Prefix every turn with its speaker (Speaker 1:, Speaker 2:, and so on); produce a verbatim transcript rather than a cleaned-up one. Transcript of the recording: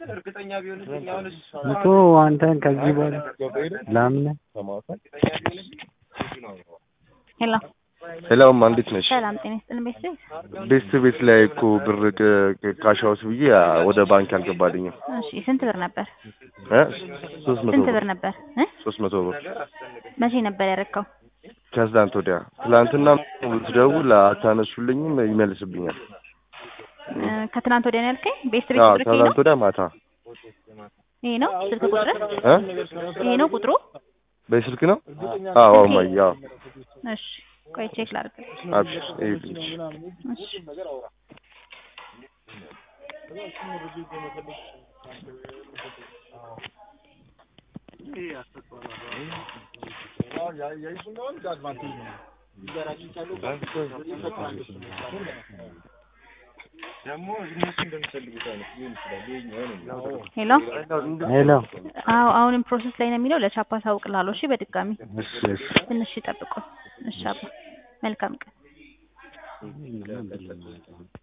Speaker 1: እኮ አንተን ከዚህ በኋላ ለምን
Speaker 2: ሄሎ
Speaker 3: ሄሎ እንዴት ነሽ?
Speaker 2: ሰላም ጤና ይስጥልኝ። ቤተሰብ
Speaker 3: ቤት ቤት ላይ እኮ ብር ካሻውስ ብዬ ወደ ባንክ አልገባልኝም።
Speaker 2: እሺ ስንት ብር ነበር?
Speaker 3: እ ሶስት መቶ
Speaker 2: ስንት ብር ነበር? እ
Speaker 3: ሶስት መቶ ብር
Speaker 2: መቼ ነበር ያረከው?
Speaker 3: ከዛንት ወዲያ ትላንትና ብትደውል አታነሱልኝም ይመልስብኛል።
Speaker 2: ከትናንት ወዲያ ነው ያልከኝ? ቤት ቤት
Speaker 3: አዎ
Speaker 2: ብር
Speaker 3: ትላንት ወዲያ ማታ።
Speaker 2: ይሄ ነው ስልክ ቁጥር?
Speaker 3: እ
Speaker 2: ይሄ ነው ቁጥሩ?
Speaker 3: በስልክ ነው? አዎ ማያ።
Speaker 2: እሺ ቆይ ቼክ ላድርግ።
Speaker 3: አብሽር ይልሽ።
Speaker 2: እሺ ሄሎ
Speaker 1: ሄሎ
Speaker 2: አዎ አሁንም ፕሮሰስ ላይ ነው የሚለው ለቻፓ ታውቅላለሽ። እሺ በድጋሚ
Speaker 1: እሺ እሺ
Speaker 2: ትንሽ ይጠብቁ። እሺ አባ መልካም ቀን።